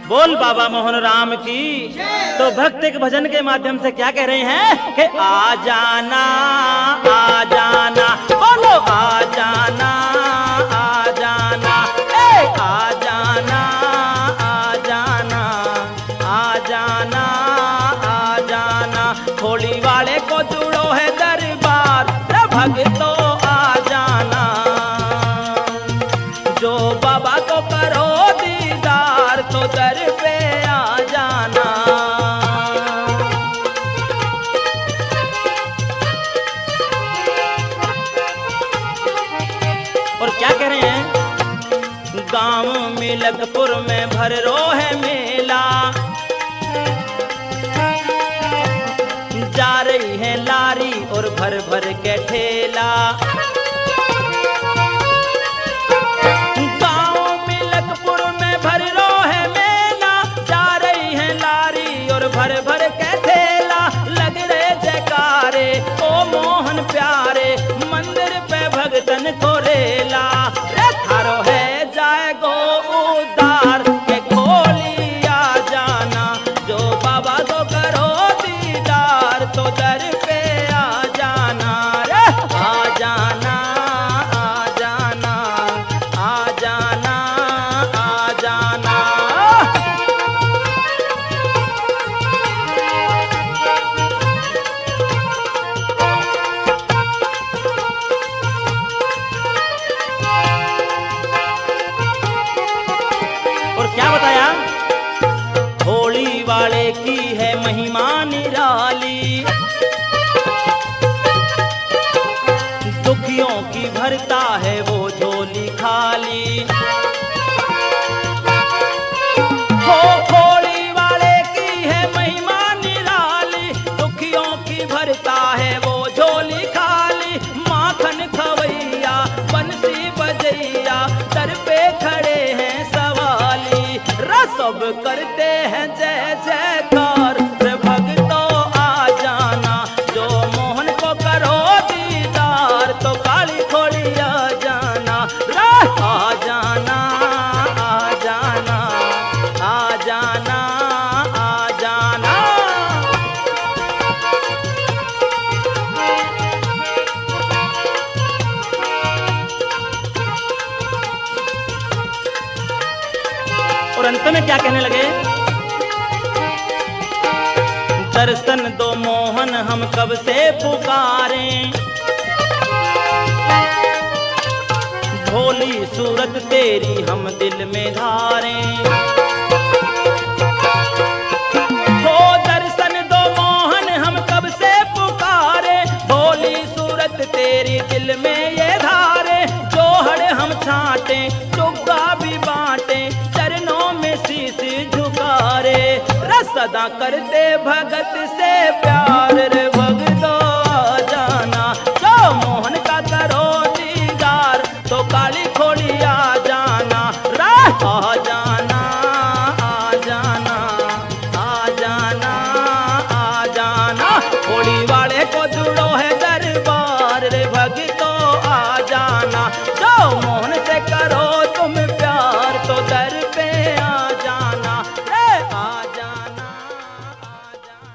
बोल बाबा मोहन राम की। तो भक्त एक भजन के माध्यम से क्या कह रहे हैं कि आ जाना बोलो आ जाना आ जाना आ जाना आ जाना आ जाना आ जाना। होली वाले को जुड़ो है दरबार भक्तों आ जाना। जो बाबा को करो दीदार तो दर पे आ जाना। और क्या कह रहे हैं, गांव मिलकपुर में भर रो है मेला, जा रही है लारी और भर भर के ठेला। गांव मिलकपुर में भर रो है मेला, जा रही है लारी और भर भर के ठेला। लग रहे जयकारे ओ मोहन प्यारे, मंदिर पे भगतन को रेला। थारो है जाए गो उदार के खोली आ जाना। जो बाबा को करो दीदार तो दर पे आ जाना रे। आ जाना आ जाना आ जाना आ जाना। और क्या बताया, होली वाले की है महिमा निराली, दुखियों की भरता है वो झोली खाली। हो होली वाले की है महिमा निराली, दुखियों की भरता है वो झोली खाली। माखन खवैया बंसी बजैया दर पे खड़े हैं सवाली। सब करते हैं जय जयकार रे भक्तों आ जाना। जो मोहन को करो दीदार तो काली खोली आ जाना। आ जाना आ जाना आ जाना आ जाना। और अंत में क्या कहने लगे, दर्शन दो मोहन हम कब से पुकारें, भोली सूरत तेरी हम दिल में धारें। हो दर्शन दो मोहन हम कब से पुकारे, भोली सूरत तेरी दिल में ये धारे। जोहड़ हम छाटे चुग्गा भी बांटे, चरणों में शीश झुकारे। सदा करते भगत से प्यार रे।